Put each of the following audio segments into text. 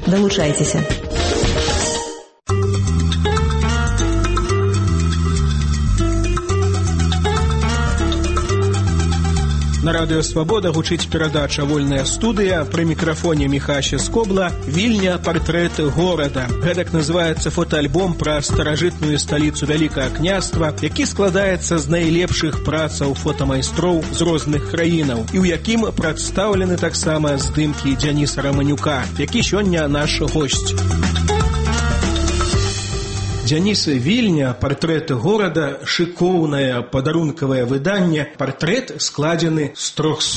Далучайцеся. На радыё «Свабода» гучыць перадача «Вольная студыя». Пры мікрафоне Міхася Скобла. Вільня. Партрэт горада. Гэтак называецца фотоальбом пра старажытную сталіцу Вялікага княства, які складаецца з найлепшых працаў фотамайстроў з розных краінаў, і ў якім прадстаўлены таксама здымкі Дзяніса Раманюка, які сёння наш госць. Дзяніс Вільня, партрэт горада, шыкоўнае падарункавае выданне. Партрэт складзены з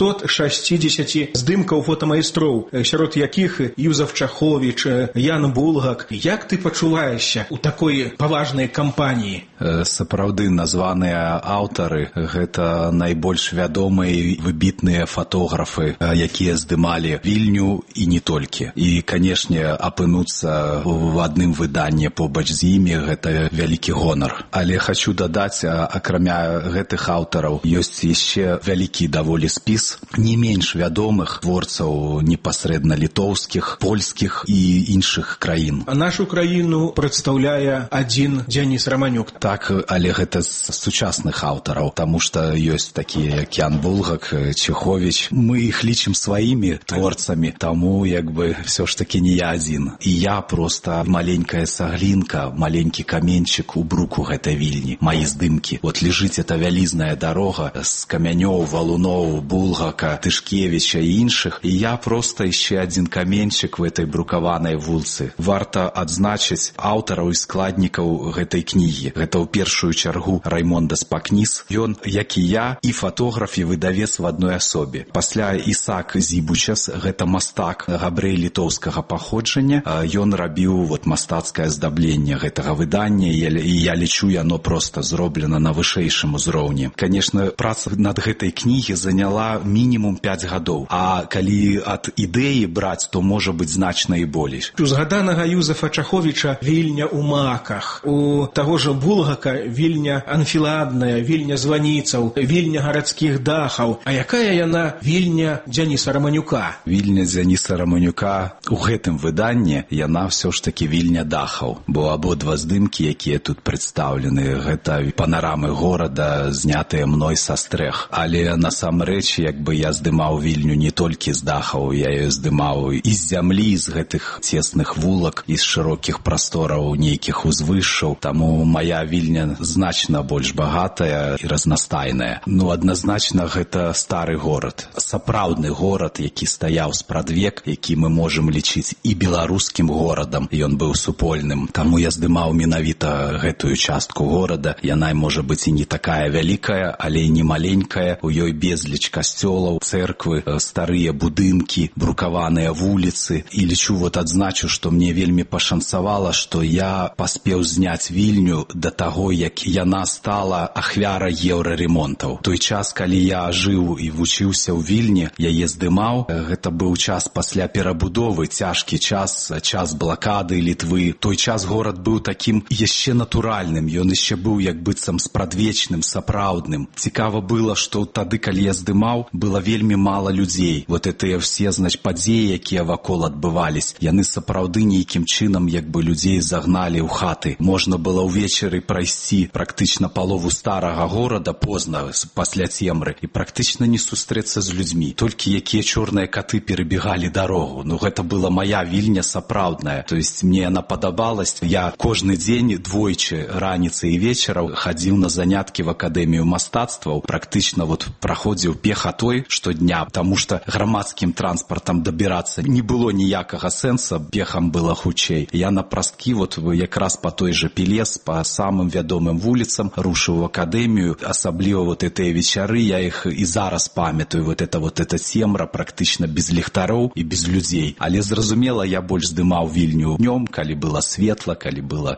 360 здымкаў фотамайстроў, сярод якіх Юзаф Чаховіч, Ян Булгак. Як ты пачуваешся ў такой паважнай кампаніі? Сапраўды названыя аўтары — гэта найбольш вядомыя і выбітныя фатографы, якія здымалі Вільню і не толькі. І, канешне, апынуцца в адным выданні побач з імі — гэта вялікі гонар. Але хочу дадаць, акрамя гэтых аўтараў, ёсць яшчэ вялікі даволі спіс не менш вядомых творцаў непасрэдна літоўскіх, польскіх і іншых краін. А нашу краіну прадстаўляе адзін Дзяніс Раманюк. Так, але гэта з сучасных аўтараў, таму што ёсць такія, як Ян Булгак, Чеховіч. Мы іх лічым сваімі творцамі, таму все ж таки не я адзін. І я просто маленькая саглінка, маленькі каменчик у бруку гэтай Вільні. Мои здымкі. Вот лежыць эта вялізная дарога з камянёў, валуноў, Булгака, Тышкевіча і іншых. І я просто яшчэ адзін каменчик в этой брукаванай вулцы. Варта адзначыць аўтараў і складнікаў гэтай кнігі. Гэта ў першую чаргу Раймонда Спакніс. Ён, як і я, і фотограф, і выдавец в адной асобе. Пасля Ісаак Зібучас, гэта мастак, габрэй літоўскага паходжання. Ён рабіў мастацкае аздабленне гэтага выдання, і я лічу, яно просто зроблена на вышэйшым узроўні. Конечно, праца над гэтай кнігі заняла мінімум 5 гадоў, а калі ад ідэі браць, то можа быць значна і болей. У згаданага Юзафа Чаховіча Вільня ў маках, у таго ж Булгака Вільня анфіладная, Вільня званіцаў, Вільня гарадскіх дахаў. А якая яна Вільня Дзяніса Раманюка? Вільня Дзяніса Раманюка у гэтым выданні яна ўсё ж таки Вільня дахаў, бо абодва здымкі, якія тут прадстаўлены, гэта панарамы горада, знятыя мной са стрэх. Але насамрэч, я здымаў Вільню не толькі з дахаў, я яе здымаў і з зямлі, з гэтых цесных вулак, і з шырокіх прастораў нейкіх узвышшаў. Таму моя Вільня значна больш багатая і разнастайная. Адназначна гэта стары горад. Сапраўдны горад, які стаяў спрадвек, які мы можам лічыць і беларускім горадам. Ён быў супольным. Таму я здымаў менавіта гэтую частку горада. Яна можа быць і не такая вялікая, але і не маленькая. У ёй безліч касцёлаў, цэрквы, старыя будынкі, брукаваныя вуліцы. І лічу, адзначу, што мне вельмі пашанцавала, што я паспеў зняць Вільню да таго, як яна стала ахвярай еўраремонтаў. Той час, калі я жыў і вучыўся ў Вільні, яе здымаў. Гэта быў час пасля перабудовы, цяжкі час, час блакады Літвы. Той час горад быў такім яшчэ натуральным, ён яшчэ быў як быццам спрадвечным, сапраўдным. Цікава было, што тады, калі я здымаў, было вельмі мала людзей. Гэтыя все, падзеі, якія вакол адбывались, яны сапраўды нейкім чынам людзей загналі ў хаты. Можна было ўвечары прайсці практычна палову старага горада позна, пасля цемры, і практычна не сустрэцца з людзьмі. Толькі якія чорныя каты перабегалі дарогу. Гэта была моя Вільня сапраўдная. То есть мне яна падабалась. Я кожны дзень двойчы, раніцай і вечараў, хадзіў на заняткі в Акадэмію мастацтваў. Практычна праходзіў пехатой штодня, таму што грамадскім транспартам дабірацца не было ніякага сэнса, пехам было хутчэй. Я на прасткі якраз па той же Пелес, па самым вядомым вуліцам рушыў в Акадэмію. Асабліва гэтыя вечары, я іх і зараз памятаю. Эта цемра практычна без ліхтароў і без людзей. Але зразумела, я больш здымаў Вільню днём, калі было светла, калі было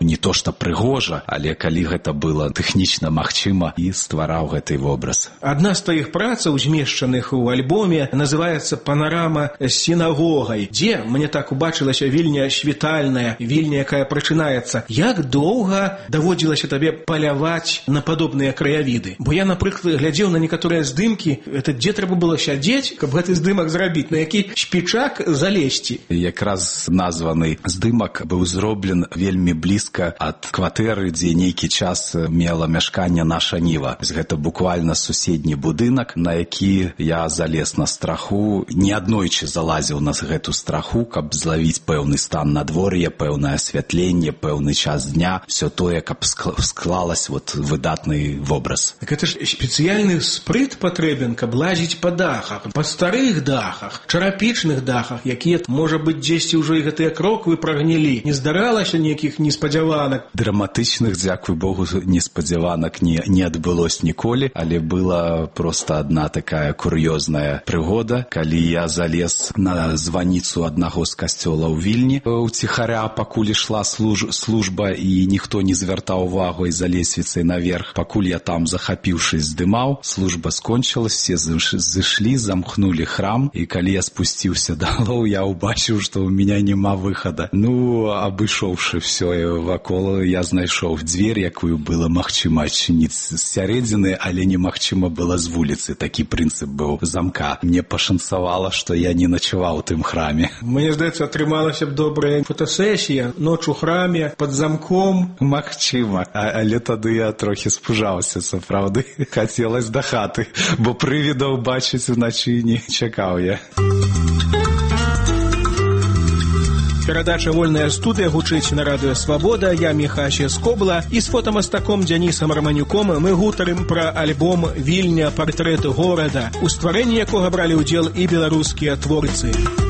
не то што прыгожа, але калі гэта было тэхнічна магчыма, і ствараў гэты вобраз. Адна з тваіх працаў, змешчаных у альбоме, называецца «Панарама з сінагогай», дзе мне так убачылася вільня світальная, вільня, якая прачынаецца. Як доўга даводзілася табе паляваць на падобныя краявіды? Бо я, напрыклад, глядзеў на некаторыя здымкі, это дзе трэба было сядзець, каб гэты здымак зрабіць, на які шпічак залезці. Якраз названы здымак быў зроблен вельмі блізка ад кватэры, дзе нейкі час мела мяшканне наша Ніва. Гэта буквально суседні будынак, на які я залез на страху, неаднойчы залазіў на гэту страху, каб злавіць пэўны стан надвор'я, пэўнае асвятленне, пэўны час дня, все тое, каб склалась вот выдатны вобраз. Так это ж спецыяльны спрыт патрэбен, каб лазіць па дахах, па старых дахах, чарапічных дахах, якія, можа быць, дзесьці ўжо і гэтыя кроквы прагнілі. Не здаралася нейкіх неспадзяванак? Драматычных, дзякуй Богу, неспадзяванак не адбылось ніколі, але была просто одна такая кур'ёзная прыгода, калі я залез на званіцу аднаго з касцёла ў Вільні. Уціхаря, пакуль ішла служба і ніхто не звяртаў увагу і за лесвіцай наверх, пакуль я там, захапіўшись, здымаў, служба скончылась, все зышлі, замкнули храм, і калі я спусціўся далоў, я убачыў, што ў меня няма выхада. Ну, абышоўшы все вакол, я знайшоў дзвер, якую было магчыма адчыніць з сярэдзіны, але немагчыма было з вуліцы. Такі прынцып быў замка. Мне пашанцавала, што я не начаваў у тым храме. Мне здаецца, атрымалася б добрая фотасесія, ноч у храме, пад замком. Магчыма, але тады я трохі спужаўся, сапраўды. Хацелось да хаты, бо прывідаў бачыць уначы не чакаў я. Перадача «Вольная студыя» гучыць на радыё «Свабода». Я Міхася Скобла. І з фотамастаком Дзянісам Раманюком мы гутарым пра альбом «Вільня. Партрэт горада», у стварэнні якога бралі ўдзел і беларускія творцы.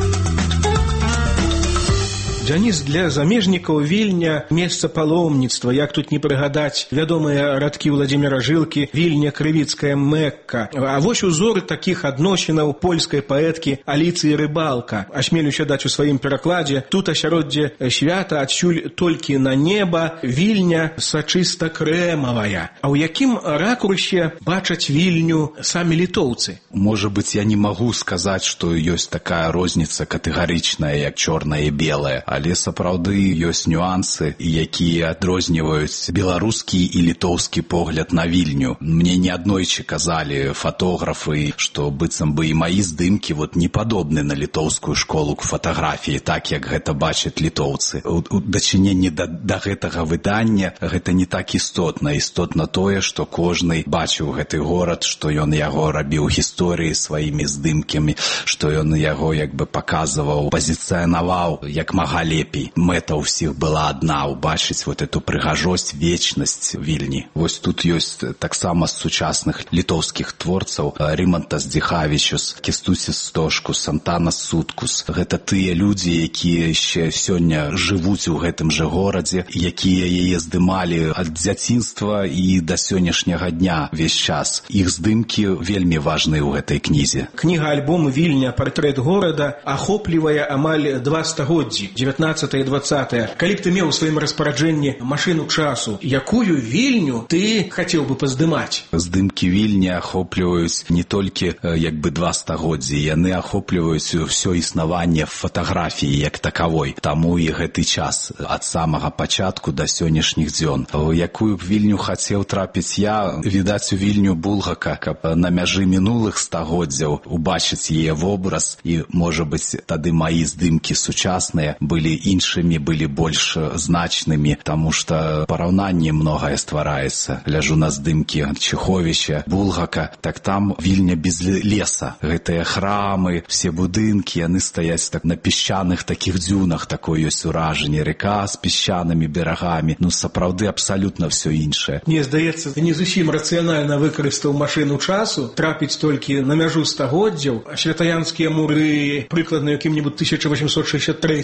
Дзяніс, для замежнікаў Вільня – месца паломніцтва. Як тут не прыгадаць вядомыя радкі Владзіміра Жылкі «Вільня – крывіцкая Мэкка». А вось узор такіх адносінаў польскай паэткі Аліцыі Рыбалка. Асмелюся даць у сваім перакладзе: «Тут асяроддзе свята, адсюль толькі на неба, Вільня сачыста крэмавая». А ў якім ракурсе бачаць Вільню самі літоўцы? Можа быць, я не магу сказаць, што ёсць такая розніца катэгарычная, як чорная і белая. Але сапраўды ёсць нюансы, якія адрозніваюць беларускі і літоўскі погляд на Вільню. Мне неаднойчы казалі фотографы, што быццам бы і маі здымкі не падобны на літоўскую школу фатаграфіі, так як гэта бачаць літоўцы. У дачыненні да гэтага выдання гэта не так істотна. Істотна тое, што кожны бачыў гэты горад, што ён яго рабіў гісторыі сваімі здымкамі, што ён яго паказваў, пазіцыянаваў як мага лепей. Мэта ў всіх была адна — убачыць эту прыгажосць, вечнасць Вільні. Вось тут ёсць таксама з сучасных літоўскіх творцаў Рымантас Дзіхавічус, Кестусіс Стошкус, Антанас Суткус. Гэта тыя людзі, якія яшчэ сёння жывуць у гэтым жа горадзе, якія яе здымалі ад дзяцінства і да сённяшняга дня весь час. Іх здымкі вельмі важныя ў гэтай кнізе. Кніга-альбом «Вільня. Партрэт горада» ахоплівае амаль 2 стагоддзі, 19 і 20. Калі б ты меў у сваім распараджэнні машыну часу, якую Вільню ты хацеў бы паздымаць? Здымкі Вільні ахопліваюць не толькі 2 стагоддзі, яны ахопліваюць ўсё існаванне фатаграфіі як такавой. Таму і гэты час ад самага пачатку да сённяшніх дзён. Якую б Вільню хацеў трапіць я, відаць у Вільню Булгака, каб на мяжы мінулых стагоддзяў убачыць яе вобраз, і, можа быць, тады маі здымкі сучасныя былі іншымі, былі больш значнымі, таму што параўнанне многае ствараецца. Гляжу на здымкі Чеховіча, Булгака, так там Вільня без леса. Гэтыя храмы, все будынкі, яны стаяць на песчаных такіх дзюнах, такое ёсць уражанне, рака з песчанымі берагамі. Сапраўды абсалютна ўсё іншае. Мне здаецца, ты не зусім рацыянальна выкарыстаў машыну часу, трапіць толькі на мяжу стагоддзяў. Святаянскія муры, прыкладна ў якім-небудзь 1863 годзе,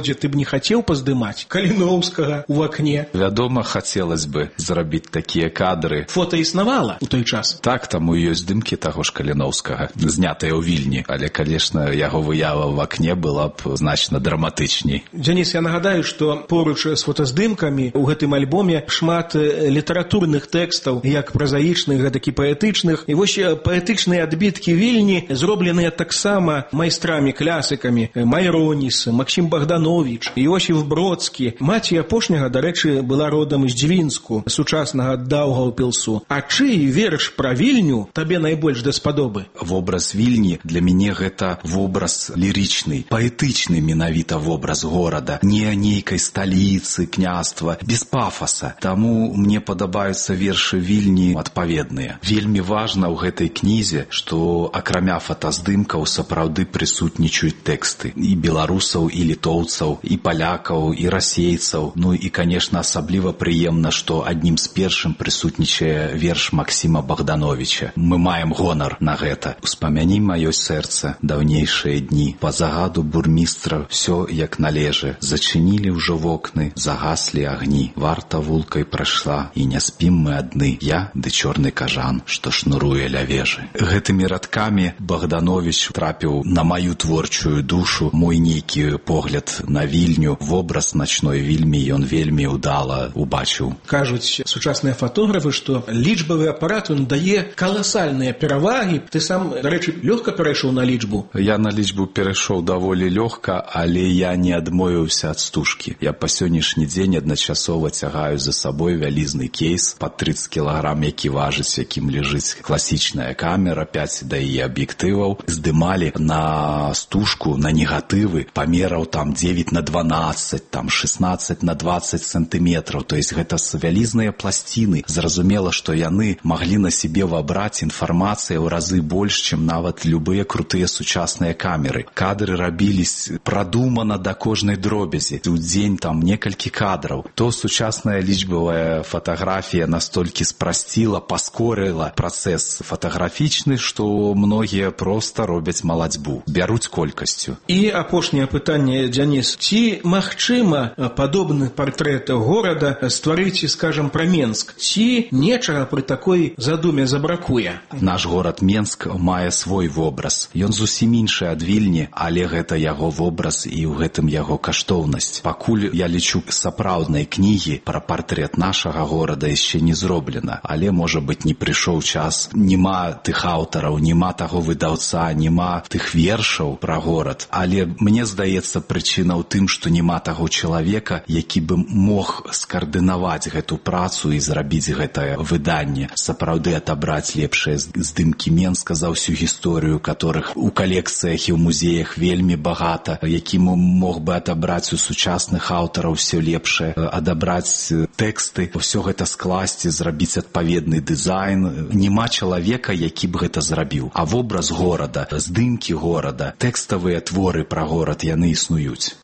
годзе ты б не хацеў паздымаць Каліноўскага ў акне? Вядома, хацелось бы зрабіць такія кадры. Фота існавала ў той час? Так, таму ёсць здымкі таго ж Каліноўскага, знятыя ў Вільні, але, конечно, яго выява в акне была б значна драматычней. Дзяніс, я нагадаю, што поруч з фотаздымкамі ў гэтым альбоме шмат літаратурных тэкстаў, як празаічных, гэтак і паэтычных. І вось паэтычныя адбіткі Вільні зробленыя таксама майстрамі, класікамі. Майроніс, Максім Богданович, Іосиф Бродскі. Маці апошняга, дарэчы, была родам з Дзвінску, сучаснага Даўгаўпілсу. А чый верш пра Вільню табе найбольш даспадобы? Вобраз Вільні для мяне гэта вобраз лірычны, паэтычны менавіта вобраз горада, не нейкай сталіцы, княства, без пафаса. Таму мне падабаюцца вершы Вільні адпаведныя. Вельмі важна ў гэтай кнізе, што акрамя фотаздымкаў сапраўды прысутнічаюць тэксты і беларусаў, і літоўцаў, і палякаў, і расейцаў. Ну і, конечно, асабліва прыемна, што аднім з першым прысутнічае верш Максіма Богдановича. Мы маем гонар на гэта. Успамяні маё сэрца даўнейшыя дні. Па загаду бурмістра всё як належа. Зачынілі ўжо вокны, загаслі агні. Варта вулкай прайшла, і не спім мы адны. Я ды чорны кажан, што шнуруе ля вежы. Гэтымі радкамі Богданович трапіў на маю творчую душу. Мой нейкі погляд на Вільню, вобраз начной Вільмі ён вельмі ўдала убачыў. Кажуць сучасныя фотографы, што лічбавы апарат он дае каласальныя перавагі. Ты сам, дарэчы, лёгка перайшоў на лічбу? Я на лічбу перайшоў даволі лёгка, але я не адмовіўся ад стужкі. Я па сённяшні дзень адначасова цягаю за сабой вялізны кейс пад 30 кілаграм, які важыць, якім ляжыць класічная камера, 5 да і аб'ектываў. Здымалі на стужку, на негатывы памераў там 9x12, там 16x20 сантыметраў. То есть гэта вялізныя пласціны. Зразумела, што яны маглі на себе вабраць інфармацыю ў разы больш, чым нават любыя крутыя сучасныя камеры. Кадры рабіліся прадумана да кожнай дробязі. У дзень там некалькі кадраў. То сучасная лічбавая фотаграфія настолькі спрасціла, паскорыла працэс фотаграфічны, што многія проста робяць малацьбу, бяруць колькасцю. І апошняе пытанне, Дзяніс. Ці магчыма падобны партрэт горада стварыць, скажам, пра Менск? Ці нечага пры такой задуме забракуе? Наш горад Менск мае свой вобраз. Ён зусім іншы ад Вільні, але гэта яго вобраз і ў гэтым яго каштоўнасць. Пакуль, я лічу, сапраўднай кнігі пра партрэт нашага горада яшчэ не зроблена, але, можа быць, не прыйшоў час. Нема тых аўтараў, нема таго выдаўца, нема тых вершаў пра горад. Але мне здаецца, прычына ў тым, што нема таго чалавека, які бы мог скаардынаваць гэту працу і зрабіць гэтае выданне. Сапраўды адабраць лепшыя здымкі Менска за ўсю гісторыю, которых у калекцыях і ў музеях вельмі багата, які мог бы адабраць у сучасных аўтараў все лепшае, адабраць тэксты, ўсё гэта скласці, зрабіць адпаведны дызайн. Нема чалавека, які б гэта зрабіў. А вобраз горада, здымкі горада, тэкставыя творы пра горад, яны існуюць.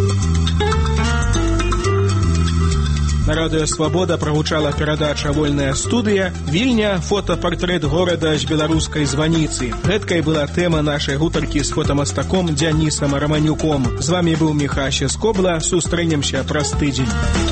На радыё «Свабода» прагучала перадача «Вольная студыя». Вільня – фотапартрэт горада з беларускай званіцы. Гэткай была тэма нашай гутаркі з фотамастаком Дзянісам Раманюком. З вамі быў Міхася Скобла. Сустрэнемся праз тыдзень.